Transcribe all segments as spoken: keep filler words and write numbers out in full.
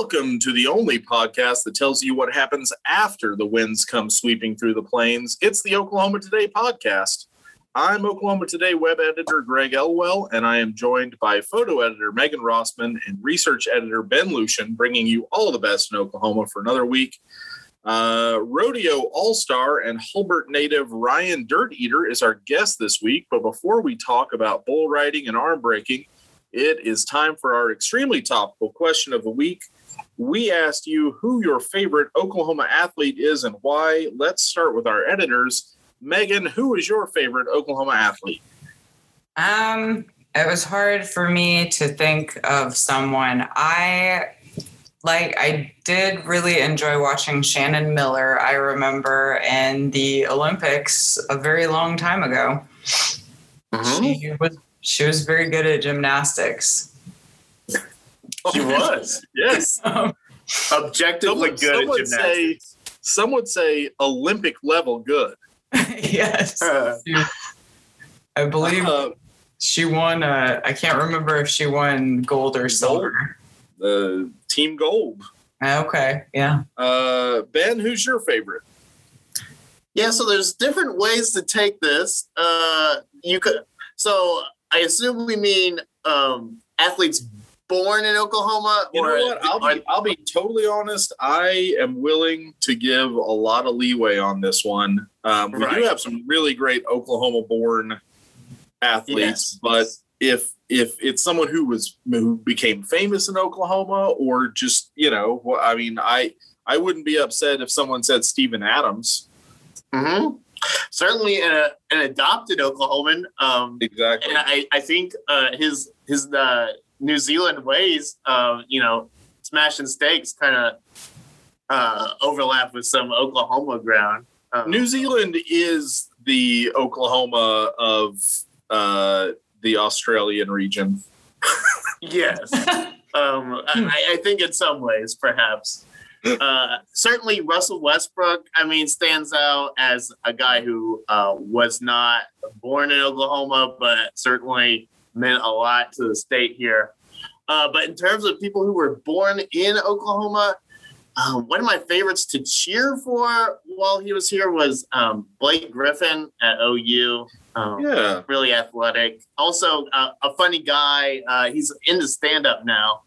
Welcome to the only podcast that tells you what happens after the winds come sweeping through the plains. It's the Oklahoma Today podcast. I'm Oklahoma Today web editor Greg Elwell, and I am joined by photo editor Megan Rossman and research editor Ben Lucian, bringing you all the best in Oklahoma for another week. Uh, rodeo all-star and Hulbert native Ryan Dirt Eater is our guest this week, but before we talk about bull riding and arm breaking, it is time for our extremely topical question of the week. We asked you who your favorite Oklahoma athlete is and why. Let's start with our editors. Megan, who is your favorite Oklahoma athlete? Um, it was hard for me to think of someone. I like I did really enjoy watching Shannon Miller. I remember in the Olympics a very long time ago. Mm-hmm. She was she was very good at gymnastics. She was, yes. Um, Objectively good at gymnastics. Say, some would say Olympic level good. Yes. Uh, I believe uh, she won, uh, I can't remember if she won gold or silver. The uh, team gold. Okay, yeah. Uh, Ben, who's your favorite? Yeah, so there's different ways to take this. Uh, you could, so I assume we mean um, athletes born in Oklahoma? You know what? I'll be, I'll be totally honest. I am willing to give a lot of leeway on this one. Um, we right. do have some really great Oklahoma-born athletes, yes. but if if it's someone who was who became famous in Oklahoma, or just you know, I mean, I I wouldn't be upset if someone said Steven Adams. Mm-hmm. Certainly, an, an adopted Oklahoman. Um, exactly. And I I think uh, his his uh, New Zealand ways, uh, you know, smashing steaks kind of uh, overlap with some Oklahoma ground. Um, New Zealand is the Oklahoma of uh, the Australian region. Yes. um, I, I think in some ways, perhaps. Uh, certainly Russell Westbrook, I mean, stands out as a guy who uh, was not born in Oklahoma, but certainly meant a lot to the state here. Uh, but in terms of people who were born in Oklahoma, um, one of my favorites to cheer for while he was here was um, Blake Griffin at O U. Um, yeah. Really athletic. Also uh, a funny guy. Uh, he's into stand-up now.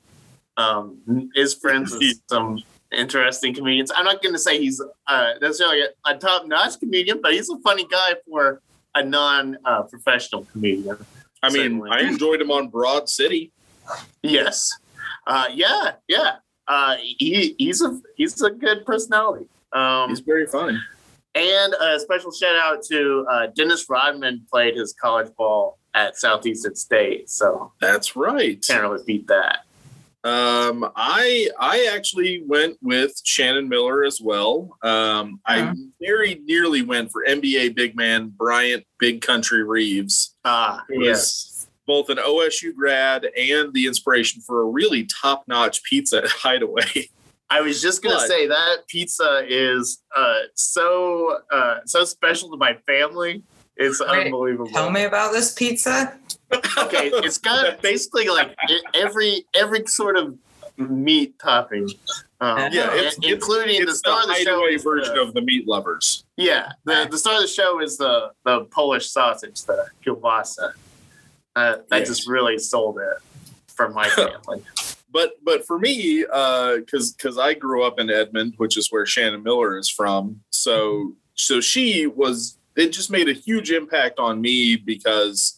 Um, is friends with some interesting comedians. I'm not going to say he's uh, necessarily a, a top-notch comedian, but he's a funny guy for a non-professional uh, comedian. I mean, certainly. I enjoyed him on Broad City. Yes. Uh, yeah, yeah. Uh, he, he's a he's a good personality. Um, he's very funny. And a special shout out to uh, Dennis Rodman, played his college ball at Southeastern State. So that's right. Can't really beat that. Um, I I actually went with Shannon Miller as well. Um, I very nearly went for N B A big man Bryant Big Country Reeves. Ah, who yes. Both an O S U grad and the inspiration for a really top-notch pizza at Hideaway. I was just going to say that pizza is uh, so uh, so special to my family. It's Wait, unbelievable. Tell me about this pizza. Okay, it's got basically like every every sort of meat topping. Um, yeah, it's, including it's, the star the of the show Hideaway version the, of the meat lovers. Yeah, the, the star of the show is the, the Polish sausage, the kielbasa. Uh, that yes. just really sold it for my family. but but for me, because uh, because I grew up in Edmond, which is where Shannon Miller is from, so so she was. It just made a huge impact on me because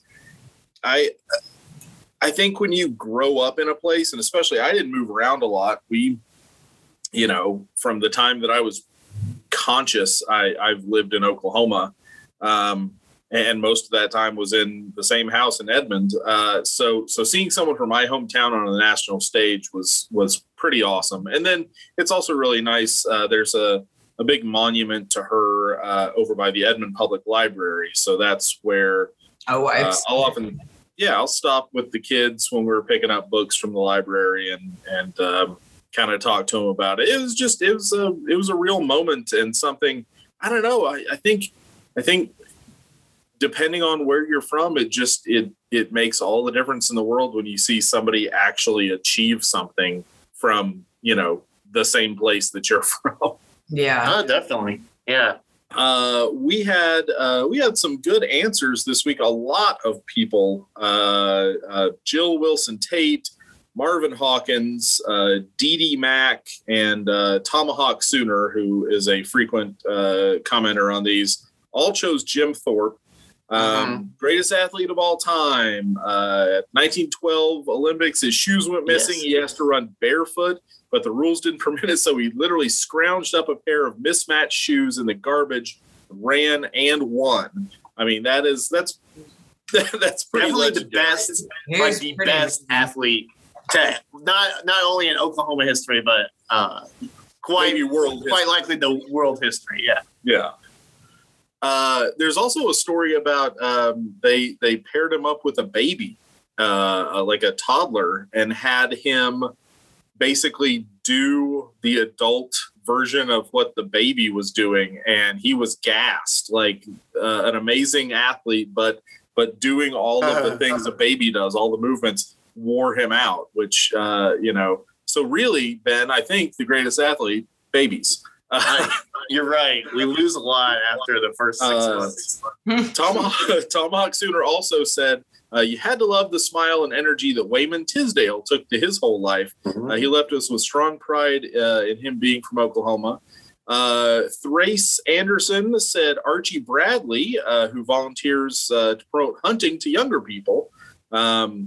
I I think when you grow up in a place, and especially I didn't move around a lot. We, you know, from the time that I was conscious, I, I've lived in Oklahoma. Um, And most of that time was in the same house in Edmond. Uh, so, so seeing someone from my hometown on the national stage was was pretty awesome. And then it's also really nice. Uh, there's a, a big monument to her uh, over by the Edmond Public Library. So that's where oh, uh, I'll often, yeah, I'll stop with the kids when we're picking up books from the library and and um, kind of talk to them about it. It was just it was a it was a real moment and something. I don't know. I, I think I think. Depending on where you're from, it just it it makes all the difference in the world when you see somebody actually achieve something from you know, the same place that you're from. Yeah. Oh, definitely. Yeah. Uh, we had uh, we had some good answers this week. A lot of people: uh, uh, Jill Wilson Tate, Marvin Hawkins, uh, Dee Dee Mack, and uh, Tomahawk Sooner, who is a frequent uh, commenter on these, all chose Jim Thorpe. Um, Mm-hmm. Greatest athlete of all time. Uh, nineteen twelve Olympics, his shoes went missing. Yes. He has to run barefoot, but the rules didn't permit it, so he literally scrounged up a pair of mismatched shoes in the garbage, ran and won. I mean, that is that's that's pretty Definitely the legendary. best, He like was the pretty- best athlete to not not only in Oklahoma history, but uh, quite Maybe world quite history. likely the world history. Yeah. Yeah. Uh, there's also a story about um, they they paired him up with a baby, uh, like a toddler, and had him basically do the adult version of what the baby was doing, and he was gassed, like uh, an amazing athlete, but but doing all of the things a baby does, all the movements, wore him out. Which uh, you know, so really, Ben, I think the greatest athlete, babies. Uh, You're right. We lose a lot after the first six Uh, months. Tomahawk, Tomahawk Sooner also said, uh, you had to love the smile and energy that Wayman Tisdale took to his whole life. Uh, he left us with strong pride uh, in him being from Oklahoma. Uh, Thrace Anderson said Archie Bradley, uh, who volunteers uh, to promote hunting to younger people. Um,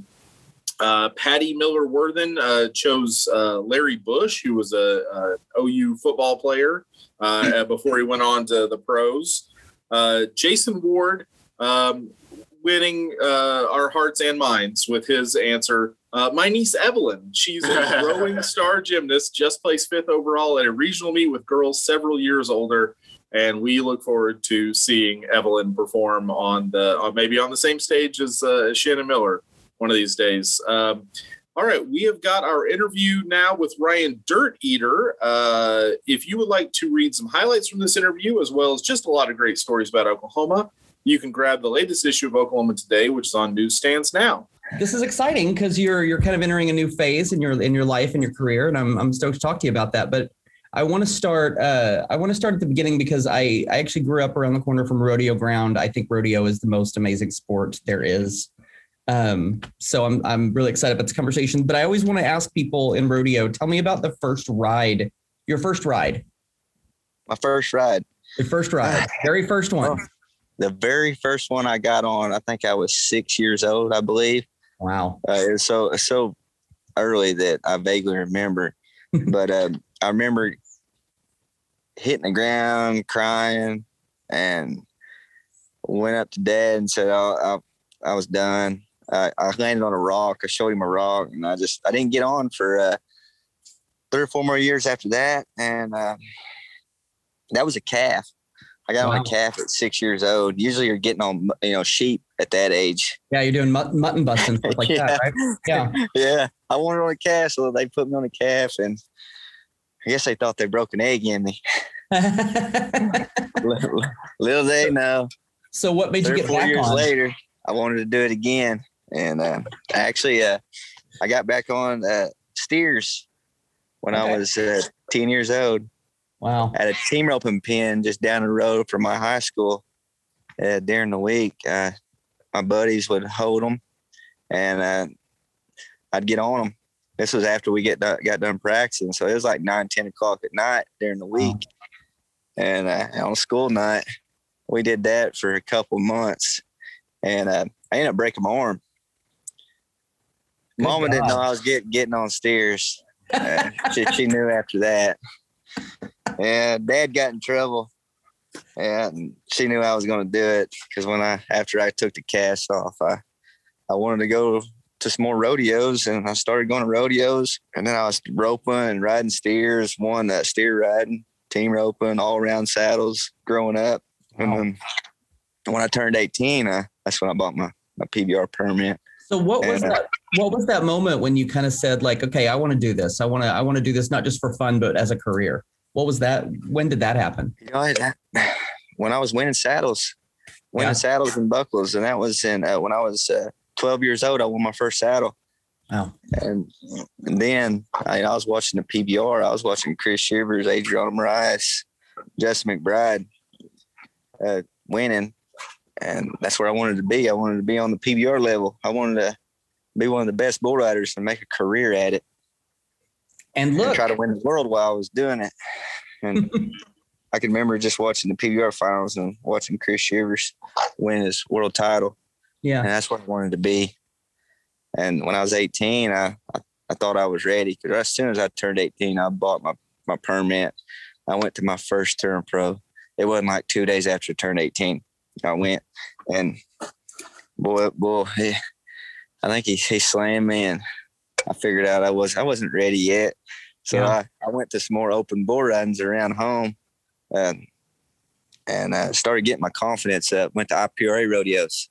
uh, Patty Miller Worthen uh, chose uh, Larry Bush, who was a, a O U football player uh, before he went on to the pros. Uh, Jason Ward um, winning uh, our hearts and minds with his answer. Uh, my niece Evelyn, she's a growing star gymnast, just placed fifth overall at a regional meet with girls several years older, and we look forward to seeing Evelyn perform on the uh, maybe on the same stage as uh, Shannon Miller one of these days. Um, all right, we have got our interview now with Ryan Dirt Eater. Uh, if you would like to read some highlights from this interview, as well as just a lot of great stories about Oklahoma, you can grab the latest issue of Oklahoma Today, which is on newsstands now. This is exciting because you're you're kind of entering a new phase in your in your life and your career, and I'm I'm stoked to talk to you about that. But I want to start uh, I want to start at the beginning because I I actually grew up around the corner from rodeo ground. I think rodeo is the most amazing sport there is. Um, so I'm I'm really excited about this conversation. But I always want to ask people in rodeo, tell me about the first ride, your first ride, My first ride. your first ride, very first one. The very first one I got on, I think I was six years old, I believe. Wow. Uh, it was so so early that I vaguely remember. But um, I remember hitting the ground, crying, and went up to Dad and said, "I, I, I was done." I, I landed on a rock. I showed him a rock, and I just I didn't get on for uh, three or four more years after that. And uh, that was a calf. I got Wow. on a calf at six years old. Usually, you're getting on you know sheep at that age. Yeah, you're doing mutton, mutton bust and stuff like Yeah. that, right? Yeah. Yeah, I wanted on a calf, so they put me on a calf, and I guess they thought they broke an egg in me. little, little they know. So what made you Three or get four back years on? later, I wanted to do it again, and uh, actually, uh, I got back on uh, steers when Okay. I was uh, ten years old. Wow. At a team roping pen just down the road from my high school. Uh, during the week, uh, my buddies would hold them, and uh, I'd get on them. This was after we get done, got done practicing, so it was like nine, ten o'clock at night during the week. Wow. And uh, on a school night, we did that for a couple months, and uh, I ended up breaking my arm. Good Mama didn't God. know I was get, getting on steers. Uh, she, she knew after that. And Dad got in trouble, and she knew I was going to do it because when I after I took the cast off, I I wanted to go to some more rodeos, and I started going to rodeos, and then I was roping and riding steers, won that steer riding, team roping, all around saddles growing up. And Wow. then when I turned eighteen, I, that's when I bought my, my P B R permit. So what was And, uh, that? What was that moment when you kind of said, like, okay, I want to do this. I want to. I want to do this not just for fun, but as a career. What was that? When did that happen? You know, that, when I was winning saddles, winning Yeah. saddles and buckles, and that was in uh, when I was uh, twelve years old. I won my first saddle Wow. And, and then I, I was watching the P B R. I was watching Chris Shivers, Adriana Moraes, Justin McBride uh, winning. And that's where I wanted to be. I wanted to be on the P B R level. I wanted to be one of the best bull riders and make a career at it. And look, and try to win the world while I was doing it. And I can remember just watching the P B R finals and watching Chris Shivers win his world title. Yeah. And that's what I wanted to be. And when I was eighteen, I, I, I thought I was ready, because as soon as I turned eighteen, I bought my, my permit. I went to my first turn pro. It wasn't like two days after I turned eighteen. I went, and boy, boy, he, I think he, he slammed me, and I figured out I was I wasn't ready yet. So yeah. I, I went to some more open bull ridings around home, and and uh, started getting my confidence up. Went to I P R A rodeos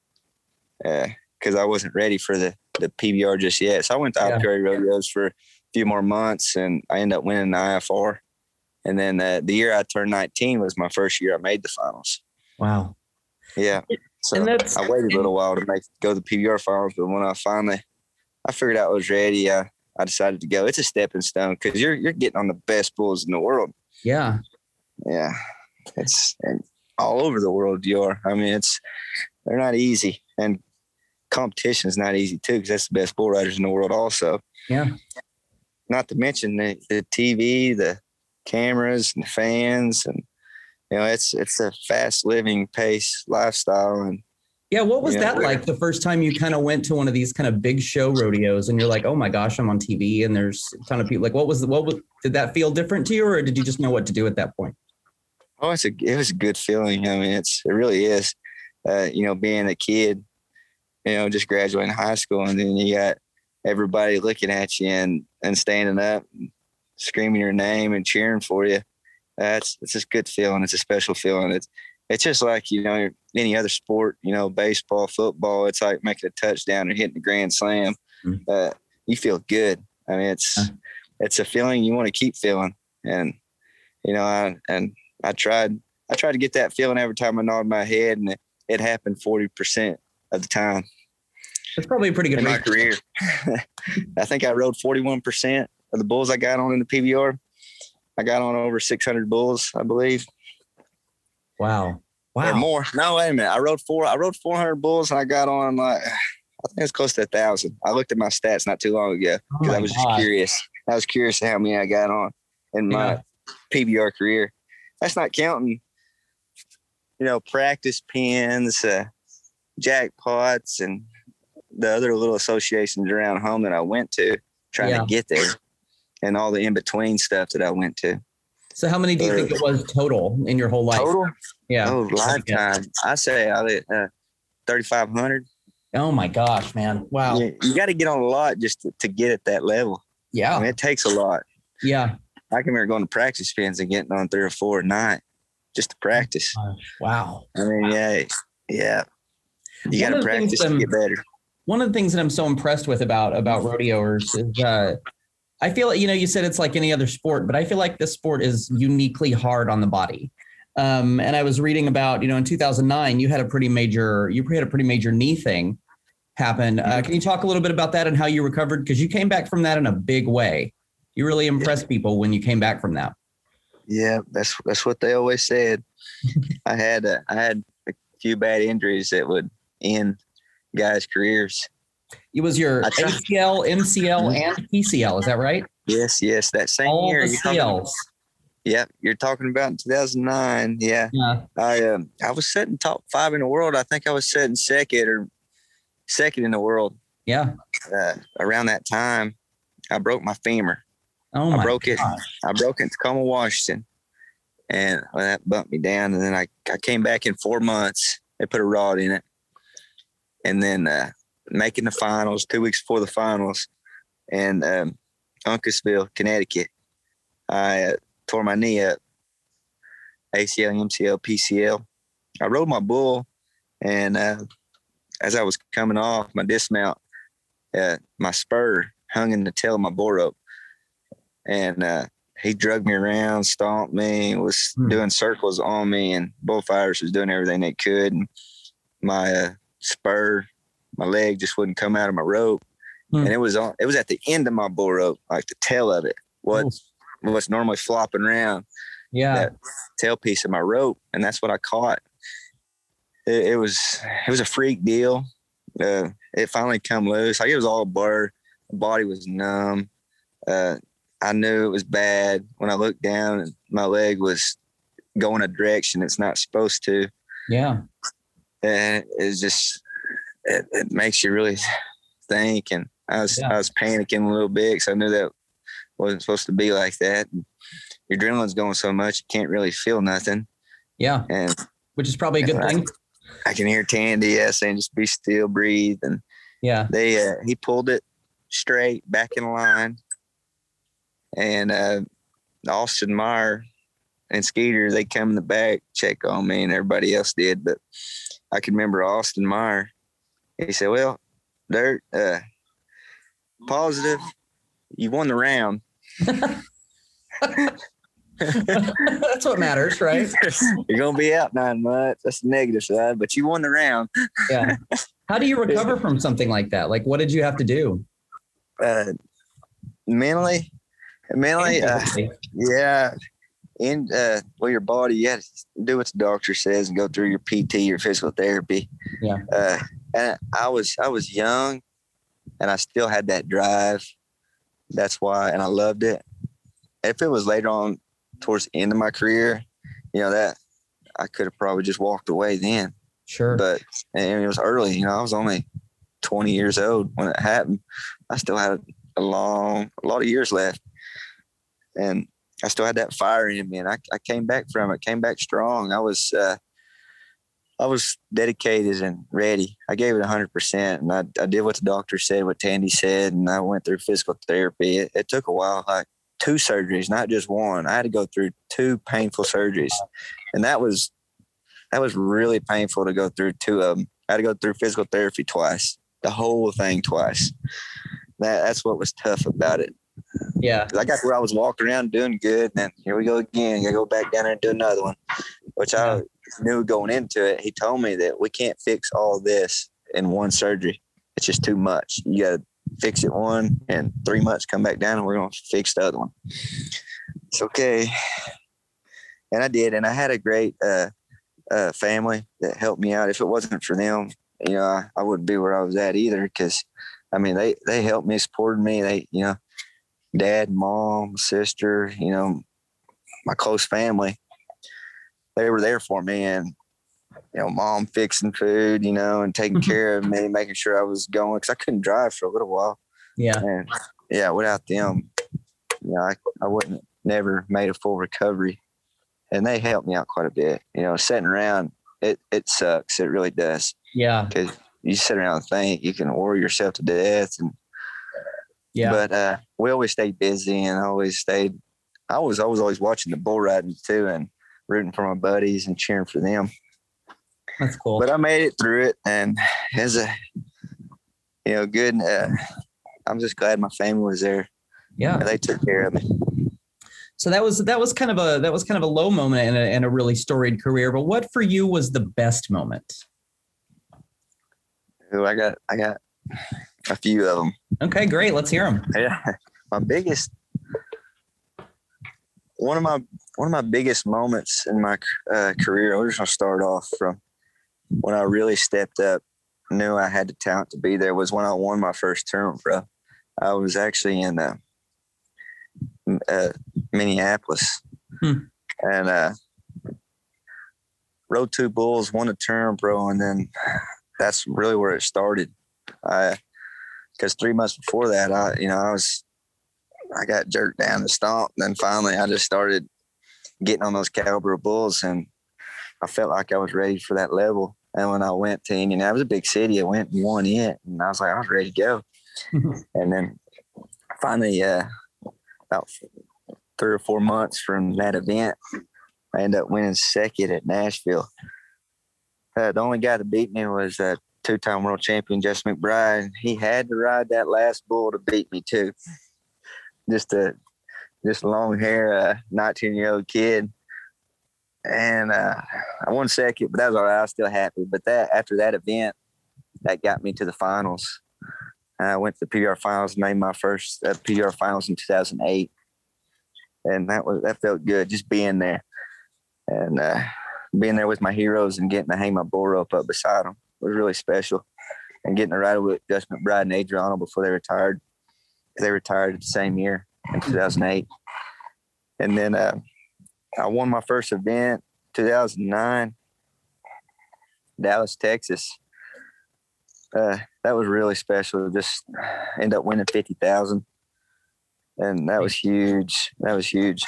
because uh, I wasn't ready for the, the P B R just yet. So I went to yeah. I P R A rodeos for a few more months, and I ended up winning the I F R. And then uh, the year I turned nineteen was my first year I made the finals. Wow. Yeah. So I waited a little while to make go to the P B R finals, but when I finally I figured out I was ready, I, I decided to go. It's a stepping stone, because you're you're getting on the best bulls in the world. Yeah. Yeah. It's and all over the world you are. I mean, it's they're not easy, and competition is not easy too, because that's the best bull riders in the world also. Yeah. Not to mention the, the T V, the cameras, and the fans, and you know, it's it's a fast living pace lifestyle. And yeah, what was you know, that like the first time you kind of went to one of these kind of big show rodeos, and you're like, oh my gosh, I'm on T V and there's a ton of people? Like, what was the, what was, did that feel different to you, or did you just know what to do at that point? Oh, it's a, it was a good feeling. I mean, it's, it really is, uh, you know, being a kid, you know, just graduating high school, and then you got everybody looking at you and, and standing up, and screaming your name and cheering for you. That's, it's just a good feeling. It's a special feeling. It's, it's just like, you know, any other sport, you know, baseball, football, it's like making a touchdown or hitting a grand slam. Mm-hmm. Uh, you feel good. I mean, it's, uh-huh. it's a feeling you want to keep feeling. And, you know, I, and I tried, I tried to get that feeling every time I nodded my head, and it, it happened forty percent of the time. That's probably a pretty good in my career. I think I rode forty-one percent of the bulls I got on in the P B R. I got on over six hundred bulls, I believe. Wow. Wow. Or more. No, wait a minute. I rode four, I rode four hundred bulls, and I got on like, I think it's close to a thousand. I looked at my stats not too long ago, because oh I was God. just curious. I was curious how many I got on in my yeah. P B R career. That's not counting, you know, practice pins, uh, jackpots, and the other little associations around home that I went to trying yeah. to get there, and all the in-between stuff that I went to. So how many do you uh, think it was total in your whole life? Total? Yeah. Oh, lifetime. I say I did, uh, thirty-five hundred. Oh my gosh, man. Wow. You, you got to get on a lot just to, to get at that level. Yeah. I mean, it takes a lot. Yeah. I can remember going to practice pins and getting on three or four a night just to practice. Wow. I mean, yeah, yeah. You got to practice to get better. One of the things that I'm so impressed with about about rodeoers is uh, I feel like, you know, you said it's like any other sport, but I feel like this sport is uniquely hard on the body. Um, and I was reading about, you know, in two thousand nine, you had a pretty major, you had a pretty major knee thing happen. Uh, can you talk a little bit about that and how you recovered? Because you came back from that in a big way. You really impressed people when you came back from that. Yeah, that's that's what they always said. I had a, I had a few bad injuries that would end guys' careers. It was your A C L, M C L, and P C L. Is that right? Yes, yes. That same All year. The C Ls. Yeah, you're talking about in two thousand nine. Yeah, yeah. I um, I was sitting top five in the world. I think I was sitting second or second in the world. Yeah. Uh, around that time, I broke my femur. Oh my I broke gosh. it. I broke it in Tacoma, Washington, and well, that bumped me down. And then I, I came back in four months. They put a rod in it, and then uh, making the finals two weeks before the finals, in um, Uncasville, Connecticut, I uh, tore my knee up. A C L, M C L, P C L. I rode my bull, and uh, as I was coming off my dismount, uh, my spur hung in the tail of my bull rope. And uh, he dragged me around, stomped me, was hmm. doing circles on me, and bullfighters was doing everything they could. And my uh, spur, my leg just wouldn't come out of my rope. Hmm. And it was on, it was at the end of my bull rope, like the tail of it. What's, oh. what's normally flopping around. Yeah. That tail piece of my rope. And that's what I caught. It, it was, it was a freak deal. Uh, it finally come loose. Like it was all a blur. My body was numb. Uh, I knew it was bad when I looked down and my leg was going a direction it's not supposed to. Yeah. And it's just, it, it makes you really think. And I was, yeah. I was panicking a little bit because I knew that wasn't supposed to be like that. And your adrenaline's going so much, you can't really feel nothing. Yeah. And which is probably a good thing. I, I can hear Tandy yeah, saying, just be still, breathe. And yeah, they, uh, he pulled it straight back in line. And uh, Austin Meyer and Skeeter, they come in the back, check on me, and everybody else did. But I can remember Austin Meyer. He said, well, Dirt, uh, positive, you won the round. That's what matters, right? You're going to be out nine months. That's the negative side, but you won the round. Yeah. How do you recover from something like that? Like, what did you have to do? Uh, mentally, mentally, uh, yeah. In uh, well, your body, you have to do what the doctor says and go through your P T, your physical therapy. Yeah. Uh, and I was, I was young, and I still had that drive. That's why, and I loved it. If it was later on, towards the end of my career, you know, that I could have probably just walked away then. Sure. But and it was early. You know, I was only twenty years old when it happened. I still had a long, a lot of years left, and I still had that fire in me, and I, I came back from it, came back strong. I was, uh, I was dedicated and ready. I gave it a hundred percent, and I, I did what the doctor said, what Tandy said, and I went through physical therapy. It, it took a while, like two surgeries, not just one. I had to go through two painful surgeries, and that was, that was really painful to go through two of them. I had to go through physical therapy twice, the whole thing twice. That that's what was tough about it. Yeah. I got where I was walking around doing good, and then here we go again. I go back down there and do another one, which yeah. I knew going into it. He told me that we can't fix all this in one surgery. It's just too much. You got to fix it one, and three months come back down, and we're going to fix the other one. It's okay. And I did, and I had a great uh, uh, family that helped me out. If it wasn't for them, you know, I, I wouldn't be where I was at either, because, I mean, they, they helped me, supported me. They, you know, dad, mom, sister, you know, my close family, they were there for me. And, you know, mom fixing food, you know, and taking care of me, making sure I was going, because I couldn't drive for a little while. Yeah. And yeah, without them, you know, I, I wouldn't never made a full recovery. And they helped me out quite a bit. You know, sitting around, it, it sucks. It really does. Yeah. Because you sit around and think you can worry yourself to death. And yeah. But uh, we always stayed busy, and I always stayed. I was, I was always watching the bull riding too, and rooting for my buddies and cheering for them. That's cool. But I made it through it, and as a, you know, good. Uh, I'm just glad my family was there. Yeah, they took care of me. So that was that was kind of a that was kind of a low moment in a, in a really storied career. But what for you was the best moment? Ooh, I got I got a few of them. Okay, great. Let's hear them. Yeah, my biggest one of my one of my biggest moments in my uh, career. I'm just gonna start off from when I really stepped up, knew I had the talent to be there. Was when I won my first tournament, bro. I was actually in uh, uh, Minneapolis, hmm. and uh, rode two bulls, won a term, bro, and then that's really where it started. I, because three months before that, I, you know, I was, I got jerked down to stomp. And then finally, I just started getting on those caliber bulls, and I felt like I was ready for that level. And when I went to Indian, it was a big city. I went and won it, and I was like, I was ready to go. And then finally, uh, about three or four months from that event, I ended up winning second at Nashville. Uh, the only guy that beat me was a two-time world champion, Jess McBride. He had to ride that last bull to beat me too. Just a just long hair, uh, nineteen-year-old kid. And uh, I won second, but that was all right. I was still happy. But that after that event, that got me to the finals. I went to the P B R finals, made my first uh, P B R finals in two thousand eight. And that was, that felt good just being there and uh, being there with my heroes and getting to hang my bull rope up beside them was really special. And getting to ride with Gus McBride and Adriano before they retired. They retired the same year in two thousand eight. And then uh, I won my first event, two thousand nine, Dallas, Texas. Uh, that was really special. Just end up winning fifty thousand. And that was huge. That was huge.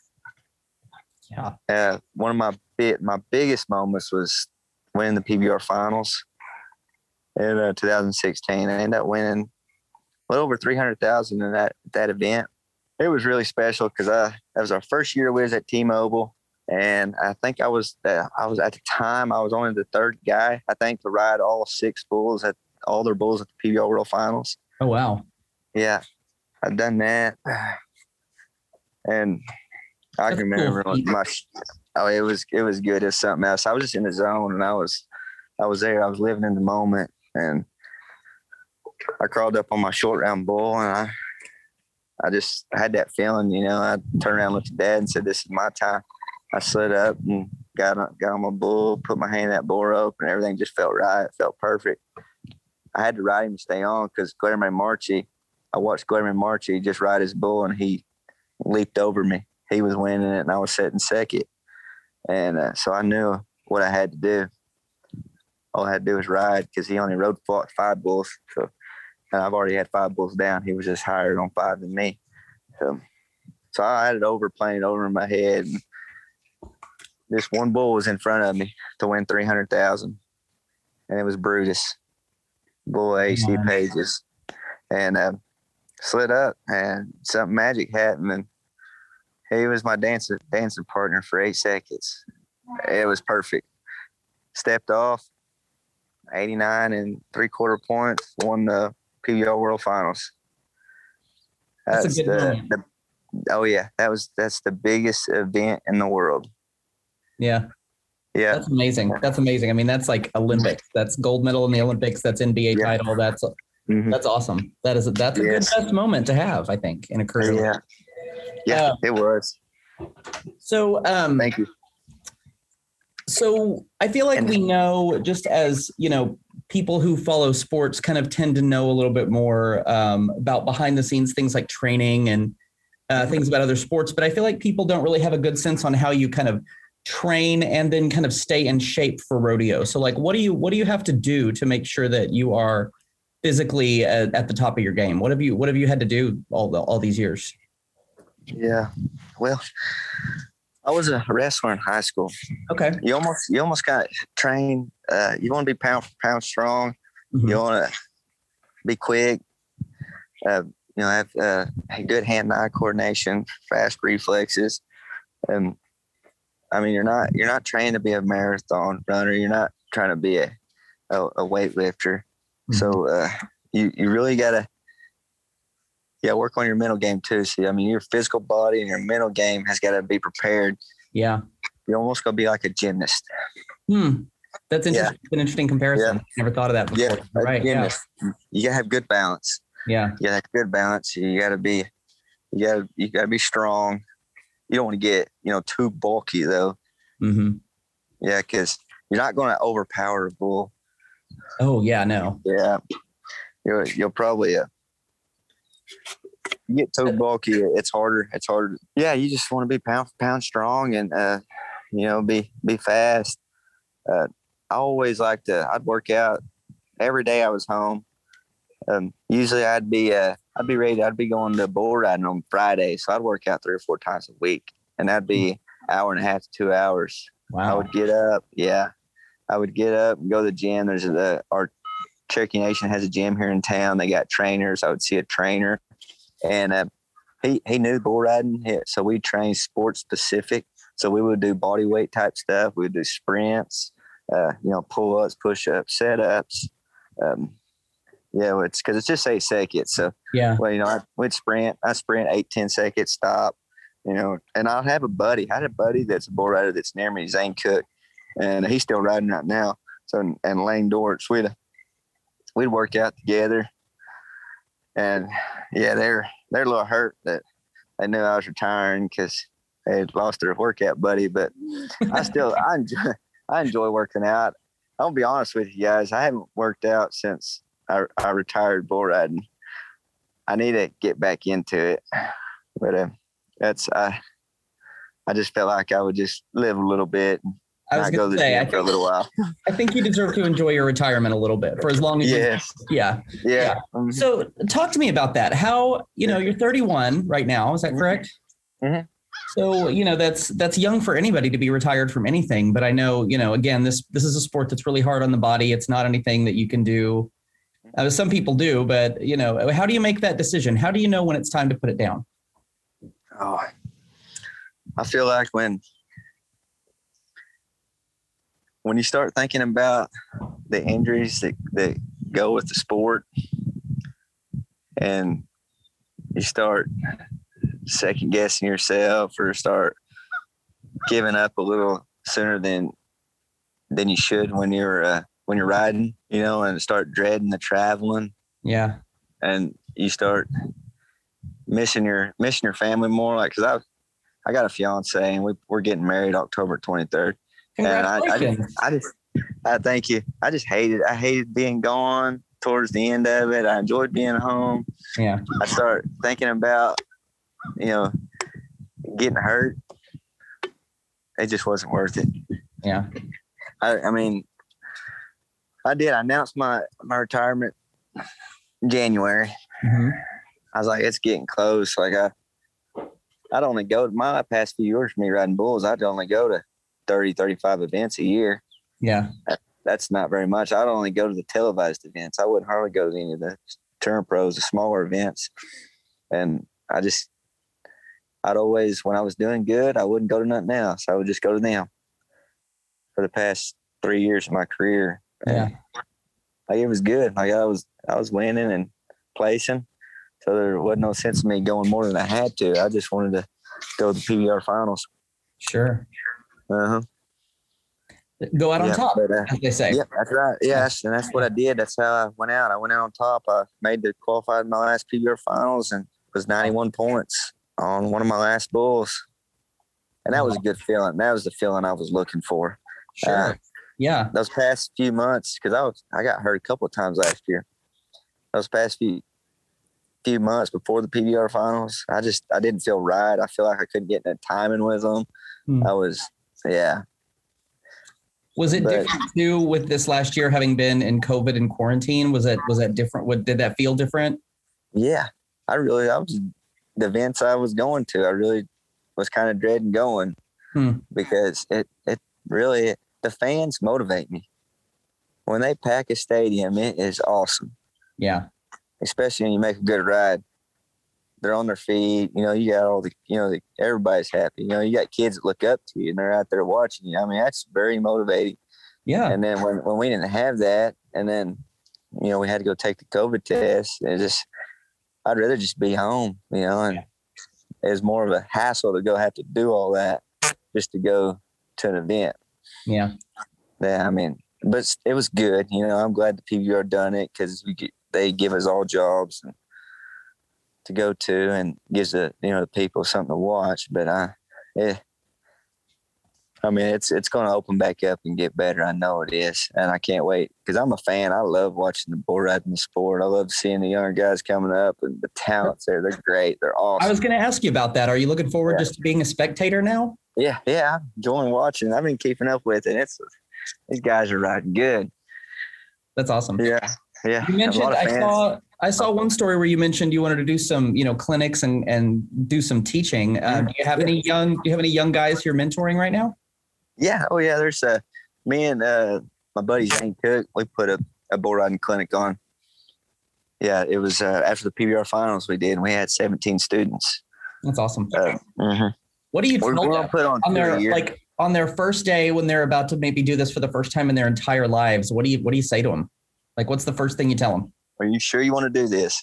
Yeah. Uh, one of my big, my biggest moments was winning the P B R finals in uh, two thousand sixteen. I ended up winning a little over three hundred thousand in that that event. It was really special because uh, that was our first year we was at T-Mobile, and I think I was uh, I was at the time I was only the third guy I think to ride all six bulls at all their bulls at the P B R World Finals. Oh wow! Yeah, I've done that, and I That's can remember cool. my oh it was it was good. It was something else. I was just in the zone, and I was I was there. I was living in the moment, and I crawled up on my short round bull, and I I just had that feeling, you know. I turned around, looked at Dad, and said, "This is my time." I slid up and got on, got on my bull, put my hand in that bull rope, and everything just felt right. It felt perfect. I had to ride him to stay on because Guillermo Marchi, I watched Guillermo Marchi just ride his bull, and he leaped over me. He was winning it, and I was sitting second. And uh, so I knew what I had to do. All I had to do was ride because he only rode five bulls. So and I've already had five bulls down. He was just higher on five than me. So, so I had it over, playing it over in my head. And this one bull was in front of me to win three hundred thousand, and it was Brutus, bull A C Pages, and uh, slid up, and something magic happened, and he was my dancing dancing partner for eight seconds. It was perfect. Stepped off, eighty-nine and three quarter points, won the P B R World Finals. That's, That's a good the, moment. the oh yeah, that was that's the biggest event in the world. Yeah. Yeah. That's amazing. That's amazing. I mean, that's like Olympics. That's gold medal in the Olympics. That's N B A Yeah. title. That's Mhm. that's awesome. That is a, that's a Yes. good best moment to have, I think, in a career. Yeah. Yeah, Uh, it was. So, um, Thank you. so I feel like And- we know, just as, you know, people who follow sports kind of tend to know a little bit more um, about behind the scenes things like training and uh, things about other sports. But I feel like people don't really have a good sense on how you kind of train and then kind of stay in shape for rodeo. So like, what do you, what do you have to do to make sure that you are physically at, at the top of your game? What have you, what have you had to do all the, all these years? Yeah. Well, I was a wrestler in high school. Okay. You almost you almost got trained. Uh, you want to be pound for pound strong. Mhm. You want to be quick. Uh, you know, have uh, good hand-eye coordination, fast reflexes. And I mean, you're not you're not trained to be a marathon runner. You're not trying to be a a, a weightlifter. Mhm. So uh, you you really gotta yeah work on your mental game too. See, I mean, your physical body and your mental game has got to be prepared. Yeah. You're almost gonna be like a gymnast. Hmm. That's Yeah. interesting. An interesting comparison. Yeah. Never thought of that before. Yeah, a Right. Yeah. gymnast. You gotta have good balance. Yeah. You gotta have good balance. You gotta be, you gotta, you gotta be strong. You don't want to get, you know, too bulky though. Mm-hmm. Yeah, because you're not going to overpower a bull. Oh yeah. No. Yeah, you'll you'll probably uh, you get too bulky. It's harder. It's harder. Yeah, you just want to be pound for pound strong and uh, you know, be be fast. Uh, I always like to. I'd work out every day I was home. Um, usually I'd be uh, I'd be ready. I'd be going to bull riding on Friday, so I'd work out three or four times a week, and that'd be an hour and a half to two hours. I Wow. would get up. Yeah, I would get up and go to the gym. There's a our Cherokee Nation has a gym here in town. They got trainers. I would see a trainer, and uh, he he knew bull riding, so we trained sports specific. So we would do body weight type stuff. We would do sprints, uh, you know, pull ups, push ups, set ups. Um, yeah, well, it's because it's just eight seconds. So, Yeah. well, you know, I would sprint. I sprint eight, ten seconds, stop, you know, and I'll have a buddy. I had a buddy that's a bull rider that's near me, Zane Cook, and he's still riding right now. So, and Lane Dortz, we'd, we'd work out together. and yeah, they're they're a little hurt that they knew I was retiring because they had lost their workout buddy. But I still I enjoy I enjoy working out. I'll be honest with you guys. I haven't worked out since I, I retired bull riding. I need to get back into it, but uh, that's I. I just felt like I would just live a little bit. And I was not go going to to the say, I gym for a think, little while. I think you deserve to enjoy your retirement a little bit for as long as Yes. you, yeah. Yeah. Mhm. So talk to me about that. How, you know, you're thirty-one right now. Is that correct? Mhm. So, you know, that's, that's young for anybody to be retired from anything. But I know, you know, again, this, this is a sport that's really hard on the body. It's not anything that you can do. Uh, some people do, but you know, how do you make that decision? How do you know when it's time to put it down? Oh, I feel like when when you start thinking about the injuries that, that go with the sport, and you start second guessing yourself or start giving up a little sooner than than you should when you're uh, when you're riding, you know, and start dreading the traveling, Yeah. and you start missing your missing your family more. Like, cause I I got a fiance and we we're getting married October twenty-third. And I, I, just, I just, I thank you. I just hated, I hated being gone towards the end of it. I enjoyed being home. Yeah. I start thinking about, you know, getting hurt. It just wasn't worth it. Yeah. I, I mean, I did. I announced my, my retirement in January. Mm-hmm. I was like, it's getting close. Like I, I'd only go to my past few years for me riding bulls. I'd only go to thirty, thirty-five events a year. Yeah. That, that's not very much. I'd only go to the televised events. I wouldn't hardly go to any of the turn pros, the smaller events. And I just, I'd always, when I was doing good, I wouldn't go to nothing else. I would just go to them for the past three years of my career. And Yeah. like it was good. Like I was, I was winning and placing. So there wasn't no sense of me going more than I had to. I just wanted to go to the P B R finals. Sure. Uh-huh. Go out on Yeah, top, but, uh, as they say. Yep, that's right. Yes, and that's what I did. That's how I went out. I went out on top. I made the qualified in my last P B R finals and was ninety-one points on one of my last bulls. And that was a good feeling. That was the feeling I was looking for. Sure. Uh, Yeah. those past few months, because I was I got hurt a couple of times last year. Those past few few months before the P B R finals, I just I didn't feel right. I feel like I couldn't get that timing with them. Hmm. I was yeah. Was it But- different too with this last year having been in COVID and quarantine? Was it was that different? What did that feel different? Yeah, I really, I was, the events I was going to, I really was kind of dreading going Hmm. because it, it really, the fans motivate me. When they pack a stadium, it is awesome, Yeah. especially when you make a good ride. They're on their feet, you know, you got all the, you know, the, everybody's happy. You know, you got kids that look up to you and they're out there watching you. I mean, that's very motivating. Yeah. And then when, when we didn't have that, and then, you know, we had to go take the COVID test, it just, I'd rather just be home, you know, and it was more of a hassle to go have to do all that just to go to an event. Yeah. Yeah, I mean, but it was good. You know, I'm glad the P B R done it because we get, they give us all jobs and, to go to, and gives the, you know, the people something to watch. But I, yeah, I mean, it's it's going to open back up and get better. I know it is, and I can't wait because I'm a fan. I love watching the bull riding the sport. I love seeing the younger guys coming up and the talents there. They're great. They're awesome. I was going to ask you about that. Are you looking forward Yeah. just to being a spectator now? Yeah, yeah, I'm enjoying watching. I've been keeping up with it. It's these guys are riding good. That's awesome. Yeah, yeah. You a mentioned lot of I fans. saw I saw one story where you mentioned you wanted to do some, you know, clinics and and do some teaching. Uh, do you have any young do you have any young guys you're mentoring right now? Yeah, oh yeah. There's uh, me and uh, my buddy Zane Cook. We put a, a bull riding clinic on. Yeah, it was uh, after the P B R finals we did, and we had seventeen students. That's awesome. Uh, mhm. What do you We're tell going them to put on, on two a their year. like on their first day when they're about to maybe do this for the first time in their entire lives? What do you what do you say to them? Like, what's the first thing you tell them? Are you sure you want to do this?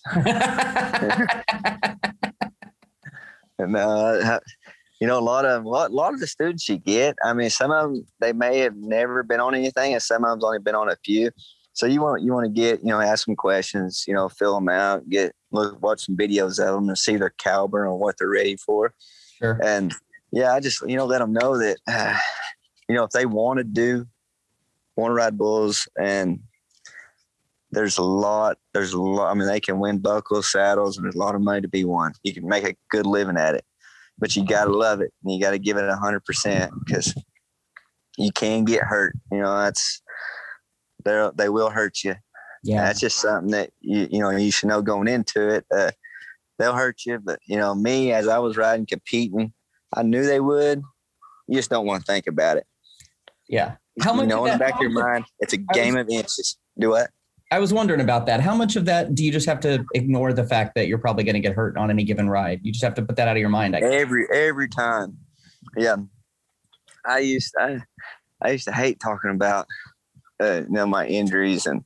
And uh, you know, a lot of a lot, a lot of the students you get. I mean, some of them they may have never been on anything, and some of them's only been on a few. So you want you want to get, you know, ask them questions, you know, fill them out, get look, watch some videos of them and see their caliber and what they're ready for. Sure. And yeah, I just, you know, let them know that, uh, you know, if they want to do, want to ride bulls, and there's a lot, there's a lot, I mean, they can win buckles, saddles, and there's a lot of money to be won. You can make a good living at it, but you got to love it and you got to give it a hundred percent, because you can get hurt. You know, that's, they they will hurt you. Yeah. That's just something that you, you know, you should know going into it. Uh, they'll hurt you, but you know, me, as I was riding, competing, I knew they would. You just don't want to think about it. Yeah. How much, you know, of in the that, back of your mind, it's a I game was, of inches. Do what? I was wondering about that. How much of that do you just have to ignore the fact that you're probably going to get hurt on any given ride? You just have to put that out of your mind. I guess. Every every time. Yeah. I used I I used to hate talking about uh, you know, my injuries and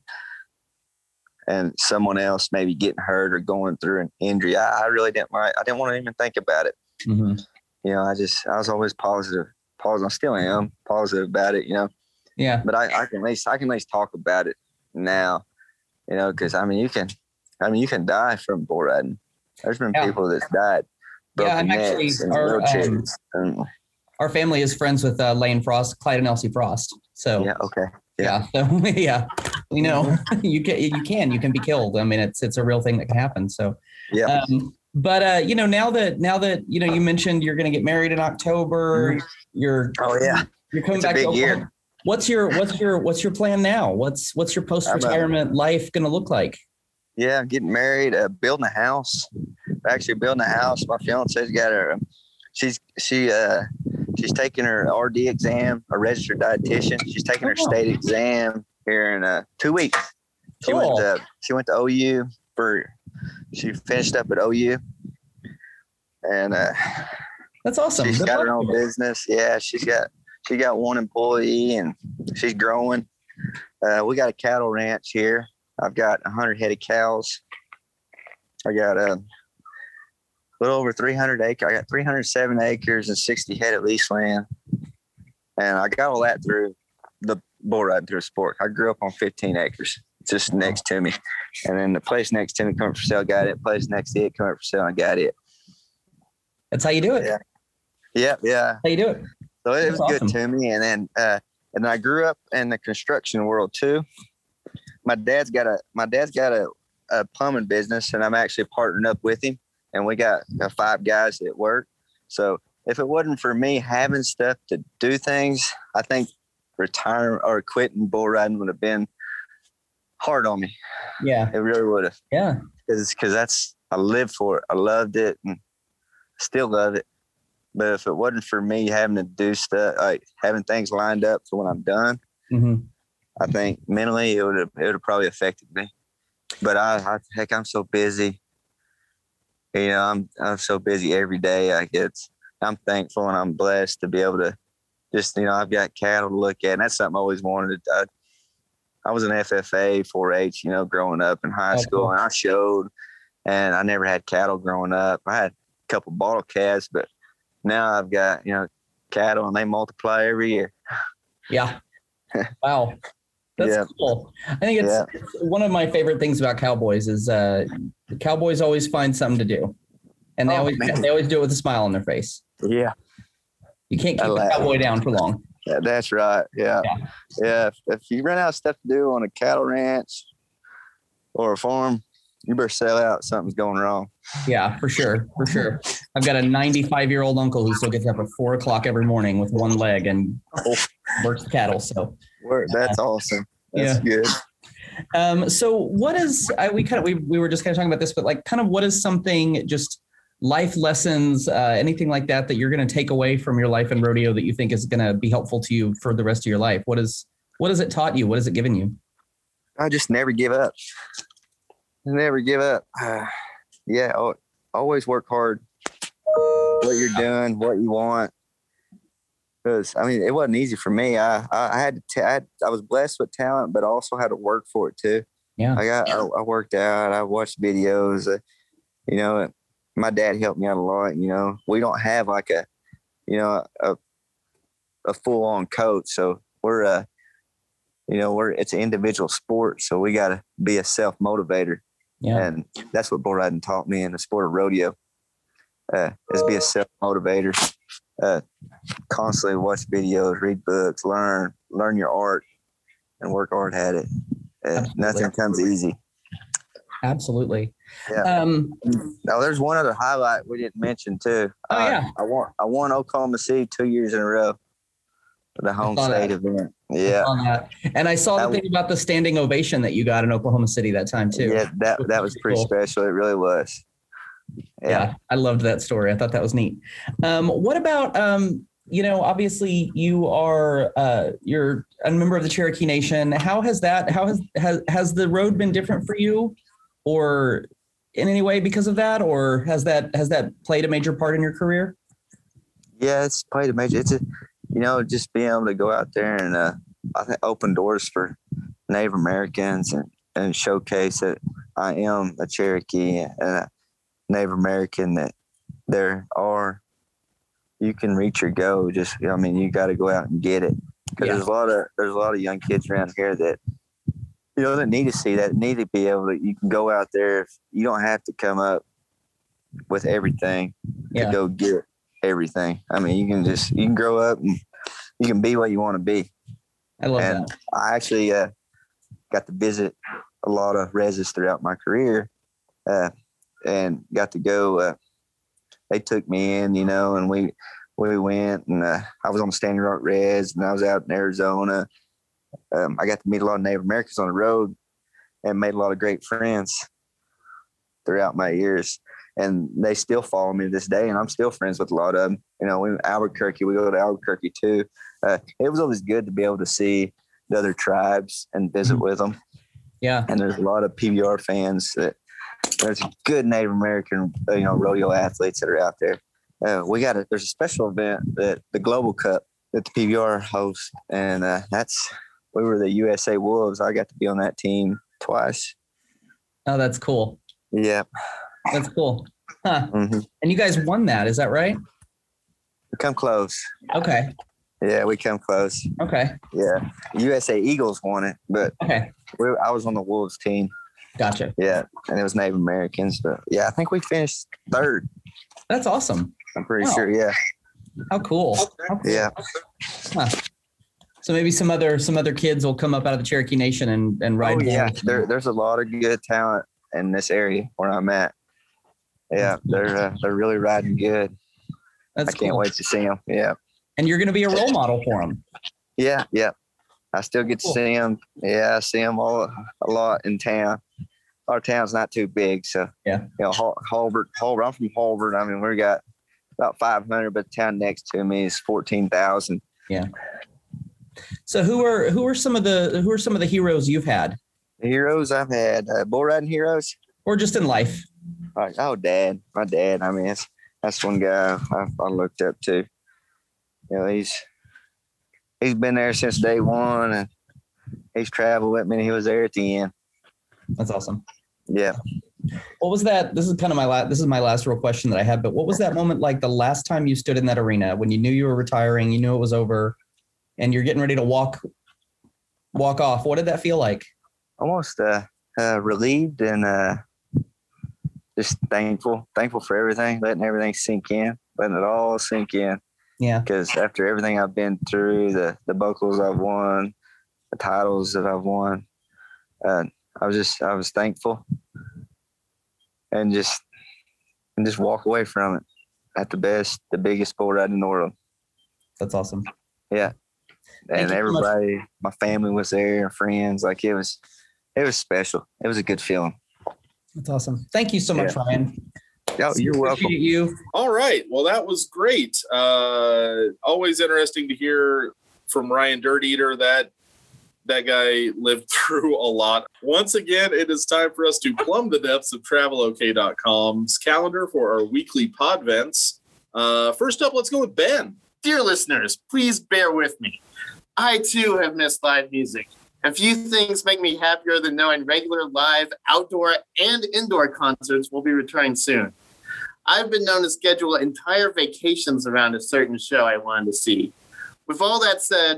and someone else maybe getting hurt or going through an injury. I, I really didn't I didn't want to even think about it. Mm-hmm. You know, I just I was always positive. Positive. I still am positive about it, you know. Yeah. But I, I can at least I can at least talk about it now, you know, because I mean you can I mean you can die from bull riding. There's been Yeah. people that's died. Yeah, I'm actually and our, wheelchairs. um, Um, our family is friends with uh, Lane Frost, Clyde and Elsie Frost. So yeah, okay. yeah, so yeah, we know you can you can you can be killed. I mean, it's it's a real thing that can happen. So Yeah. Um, but uh, you know, now that now that you know, you mentioned you're going to get married in October. Mhm. You're Oh yeah. you're coming It's a back to big Oklahoma. year. What's your what's your what's your plan now? What's what's your post retirement life going to look like? Yeah, getting married, uh, building a house. Actually building a house. My fiance's got her. She's she uh she's taking her R D exam, a registered dietitian. She's taking her Oh. state exam here in uh, two weeks. She Cool. went to she went to O U for she finished up at O U, and uh, That's awesome. she's Good got luck her own to her. business. Yeah, she's got she got one employee and she's growing. Uh, we got a cattle ranch here. I've got a hundred head of cows. I got a little over three hundred acres. I got three hundred seven acres and sixty head of lease land, and I got all that through the bull riding through a sport. I grew up on fifteen acres, just next to me, and then the place next to me come up for sale, got it. Place next to it come up for sale, I got it. That's how you do it. Yeah. Yeah, yeah. How you do it. So it That's was awesome. good to me, and then uh, and then I grew up in the construction world too. My dad's got a my dad's got a, a plumbing business, and I'm actually partnering up with him. And we got uh, five guys at work. So if it wasn't for me having stuff to do things, I think retiring or quitting bull riding would have been hard on me. Yeah. It really would have. Yeah. Because because that's I lived for it. I loved it and still love it. But if it wasn't for me having to do stuff, like having things lined up for when I'm done, Mm-hmm. I think mentally it would have it would have probably affected me. But I, I heck, I'm so busy. You know, I'm I'm so busy every day. I get I'm thankful and I'm blessed to be able to just, you know, I've got cattle to look at, and that's something I always wanted. I, I was an F F A, four H, you know, growing up in high Oh, school, cool. and I showed, and I never had cattle growing up. I had a couple bottle calves, but now I've got, you know, cattle, and they multiply every year. Yeah. Wow. That's Yeah. cool. I think it's, Yeah. it's one of my favorite things about cowboys is uh, the cowboys always find something to do, and they Oh, always man. they always do it with a smile on their face. Yeah, You can't I keep a laugh. cowboy down for long. yeah, that's right. Yeah, Yeah. yeah. If, if you run out of stuff to do on a cattle ranch or a farm, you better sell out. Something's going wrong. Yeah, for sure, for sure. I've got a ninety-five year old uncle who still gets up at four o'clock every morning with one leg and works the cattle. So, Work. That's awesome. That's Yeah. good. um, so what is? I, we kind of we we were just kind of talking about this, but like, kind of what is something just life lessons, uh, anything like that that you're going to take away from your life in rodeo that you think is going to be helpful to you for the rest of your life? What is what has it taught you? What has it given you? I just never give up. Never give up. Uh, yeah, al- always work hard. What you're doing, what you want. Because I mean, it wasn't easy for me. I I, I had to. T- I, had, I was blessed with talent, but I also had to work for it too. Yeah. I got. I, I worked out. I watched videos. Uh, you know, my dad helped me out a lot. You know, we don't have like a, you know, a a full on coach, so we're uh you know, we're it's an individual sport, so we got to be a self motivator. Yeah. And that's what bull riding taught me in the sport of rodeo. Uh, is be a self motivator. Uh, constantly watch videos, read books, learn, learn your art, and work hard at it. Uh, nothing comes easy. Absolutely. Yeah. Um, now, there's one other highlight we didn't mention too. Oh uh, yeah. I won. I won Oklahoma City two years in a row for the home state that. event. Yeah. On that. And I saw That the thing about the standing ovation that you got in Oklahoma City that time too. Yeah, that that was pretty cool. special. It really was. Yeah. Yeah. I loved that story. I thought that was neat. Um, what about, um, you know, obviously you are, uh, you're a member of the Cherokee Nation. How has that, how has, has, has the road been different for you or in any way because of that? Or has that, has that played a major part in your career? Yeah, it's played a major. It's a, you know, just being able to go out there and uh, I think open doors for Native Americans and, and showcase that I am a Cherokee and a Native American, that there are, you can reach your goal. Just, I mean, you got to go out and get it. Because Yeah. there's a lot of there's a lot of young kids around here that, you know, that need to see that, need to be able to. You can go out there. You don't have to come up with everything Yeah. to go get everything. I mean, you can just you can grow up and you can be what you want to be. I love and that. I actually uh, got to visit a lot of reses throughout my career, uh, and got to go. Uh, they took me in, you know, and we we went, and uh, I was on the Standing Rock Reds, and I was out in Arizona. Um, I got to meet a lot of Native Americans on the road, and made a lot of great friends throughout my years. And they still follow me to this day, and I'm still friends with a lot of them. You know, we Albuquerque, we go to Albuquerque too. Uh, it was always good to be able to see the other tribes and visit Mhm. with them. Yeah. And there's a lot of P B R fans that there's good Native American, uh, you know, rodeo athletes that are out there. Uh, we got a, there's a special event that the Global Cup that the P B R hosts. And uh, that's, we were the U S A Wolves. I got to be on that team twice. Oh, that's cool. Yeah. That's cool. Huh. Mm-hmm. And you guys won that. Is that right? We come close. Okay. Yeah, we come close. Okay. Yeah. U S A Eagles won it, but Okay. we, I was on the Wolves team. Gotcha. Yeah. And it was Native Americans. But yeah, I think we finished third. That's awesome. I'm pretty Wow. sure. Yeah. How cool. How cool. Yeah. Huh. So maybe some other some other kids will come up out of the Cherokee Nation and, and ride. Oh, yeah. bulls. There, there's a lot of good talent in this area where I'm at. Yeah, they're uh, they're really riding good. That's I can't cool. wait to see them. Yeah, And you're going to be a role model for them. yeah, yeah. I still get to Cool. see them. Yeah, I see them all a lot in town. Our town's not too big, so Yeah. You know, Hol- Holbert, Holbert. I'm from Holbert. I mean, we got about five hundred, but the town next to me is fourteen thousand. So who are who are some of the who are some of the heroes you've had, The heroes I've had, uh, bull riding heroes. or just in life? Like, oh, dad, my dad. I mean, that's, that's one guy I, I looked up to. You know, he's he's been there since day one, and he's traveled with me. And he was there at the end. That's awesome. Yeah. What was that? This is kind of my last. This is my last real question that I had. But what was that moment like? The last time you stood in that arena when you knew you were retiring, you knew it was over, and you're getting ready to walk walk off. What did that feel like? Almost uh, uh, relieved and uh, just thankful, thankful for everything, letting everything sink in, letting it all sink in. Yeah. Because after everything I've been through, the the buckles I've won, the titles that I've won, uh, I was just I was thankful, and just and just walk away from it at the best, the biggest bull ride in the world. That's awesome. Yeah, Thank and you so much. everybody, my family was there, friends. Like it was, it was special. It was a good feeling. That's awesome. Thank you so much, Yeah. Ryan. Oh, you're welcome. Appreciate you. All right. Well, that was great. Uh, always interesting to hear from Ryan Dirt Eater. That that guy lived through a lot. Once again, it is time for us to plumb the depths of travel O K dot com's calendar for our weekly podvents. Uh, first up, let's go with Ben. Dear listeners, please bear with me. I too have missed live music. A few things make me happier than knowing regular live, outdoor, and indoor concerts will be returning soon. I've been known to schedule entire vacations around a certain show I wanted to see. With all that said,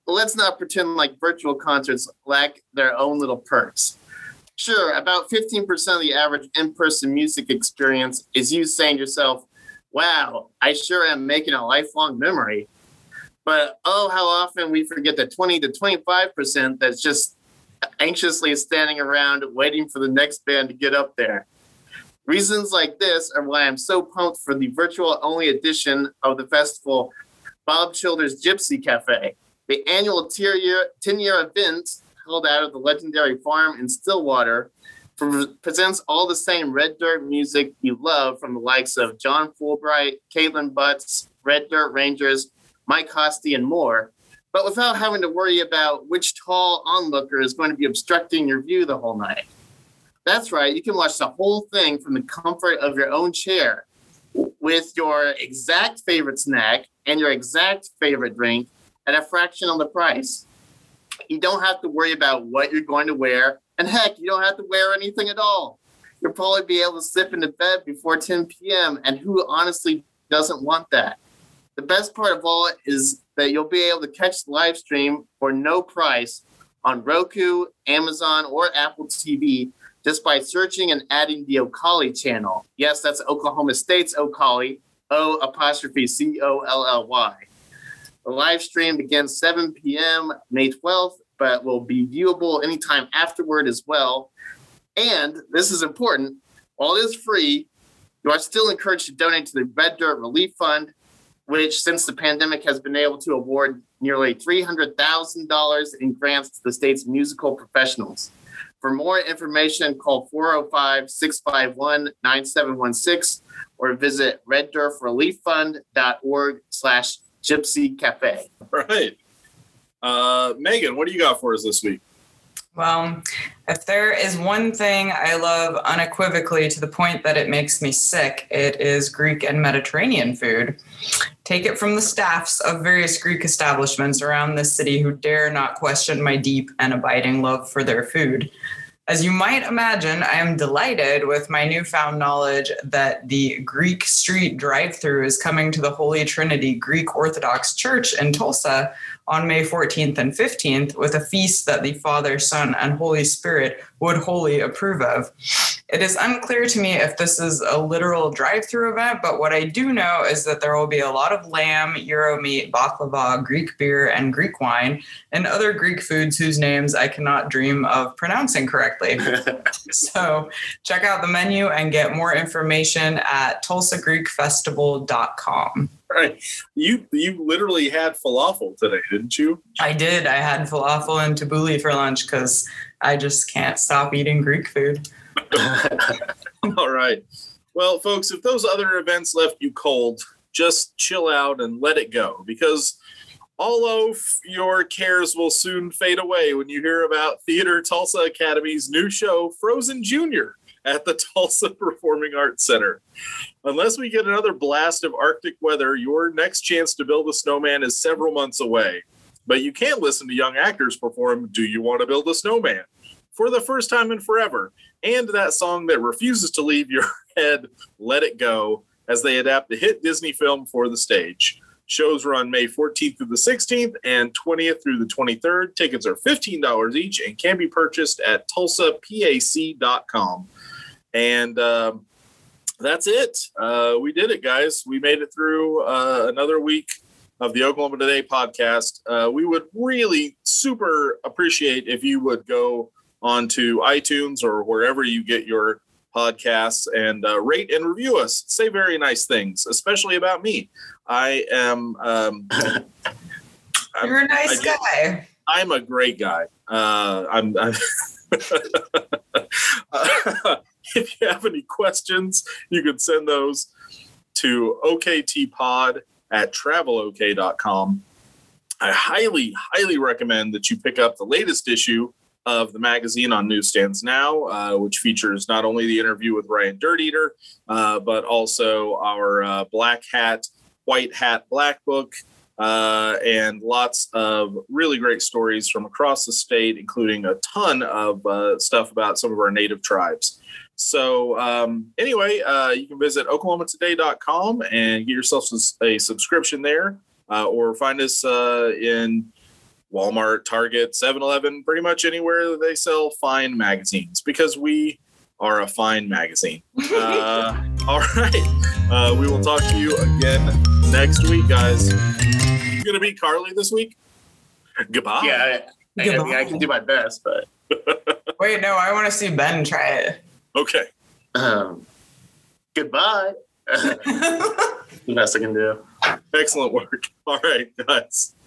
let's not pretend like virtual concerts lack their own little perks. Sure, about fifteen percent of the average in-person music experience is you saying to yourself, wow, I sure am making a lifelong memory. But oh, how often we forget the twenty to twenty-five percent that's just anxiously standing around waiting for the next band to get up there. Reasons like this are why I'm so pumped for the virtual-only edition of the festival, Bob Childers Gypsy Cafe. The annual ten-year event held out of the legendary farm in Stillwater presents all the same red dirt music you love from the likes of John Fulbright, Caitlin Butts, Red Dirt Rangers, Mike Hosty, and more, but without having to worry about which tall onlooker is going to be obstructing your view the whole night. That's right, you can watch the whole thing from the comfort of your own chair with your exact favorite snack and your exact favorite drink at a fraction of the price. You don't have to worry about what you're going to wear, and heck, you don't have to wear anything at all. You'll probably be able to slip into bed before ten p.m., and who honestly doesn't want that? The best part of all is that you'll be able to catch the live stream for no price on Roku, Amazon, or Apple T V just by searching and adding the Ocali channel. Yes, that's Oklahoma State's Ocali, O apostrophe C O L L Y. The live stream begins seven p.m. May twelfth, but will be viewable anytime afterward as well. And this is important, while it is free, you are still encouraged to donate to the Red Dirt Relief Fund, which since the pandemic has been able to award nearly three hundred thousand dollars in grants to the state's musical professionals. For more information, call four oh five, six five one, nine seven one six or visit red dirt relief fund dot org slash gypsy cafe. Right. Uh, Megan, what do you got for us this week? Well, if there is one thing I love unequivocally to the point that it makes me sick, it is Greek and Mediterranean food. Take it from the staffs of various Greek establishments around this city who dare not question my deep and abiding love for their food. As you might imagine, I am delighted with my newfound knowledge that the Greek Street drive-thru is coming to the Holy Trinity Greek Orthodox Church in Tulsa on May fourteenth and fifteenth with a feast that the Father, Son, and Holy Spirit would wholly approve of. It is unclear to me if this is a literal drive-thru event, but what I do know is that there will be a lot of lamb, Euro meat, baklava, Greek beer, and Greek wine, and other Greek foods whose names I cannot dream of pronouncing correctly. So check out the menu and get more information at tulsa greek festival dot com. Right. You you literally had falafel today, didn't you? I did. I had falafel and tabbouleh for lunch because I just can't stop eating Greek food. All right. Well, folks, if those other events left you cold, just chill out and let it go, because all of your cares will soon fade away when you hear about Theater Tulsa Academy's new show, Frozen Junior, at the Tulsa Performing Arts Center. Unless we get another blast of Arctic weather, your next chance to build a snowman is several months away. But you can listen to young actors perform Do You Want to Build a Snowman? For the first time in forever, and that song that refuses to leave your head, Let It Go, as they adapt the hit Disney film for the stage. Shows run May fourteenth through the sixteenth and twentieth through the twenty-third. Tickets are fifteen dollars each and can be purchased at tulsa pac dot com. And um, that's it. Uh, we did it, guys. We made it through uh, another week of the Oklahoma Today podcast. Uh, we would really super appreciate if you would go onto iTunes or wherever you get your podcasts and uh, rate and review us. Say very nice things, especially about me. I am. Um, You're a nice I, guy. I'm a great guy. Uh, I'm. I'm uh, if you have any questions, you can send those to oktpod at travelok dot com. I highly, highly recommend that you pick up the latest issue of the magazine on newsstands now, uh, which features not only the interview with Ryan Dirt Eater, uh, but also our uh, Black Hat, White Hat Black Book, uh, and lots of really great stories from across the state, including a ton of uh, stuff about some of our native tribes. So um, anyway, uh, you can visit oklahoma today dot com and get yourself a subscription there, uh, or find us uh, in Walmart, Target, seven eleven, pretty much anywhere they sell fine magazines, because we are a fine magazine. Uh, all right. Uh, we will talk to you again next week, guys. You going to beat Carly this week? Goodbye. Yeah, I, I, I, mean, I can do my best, but. Wait, no, I want to see Ben try it. Okay. Um, goodbye. The best I can do. Excellent work. All right, guys.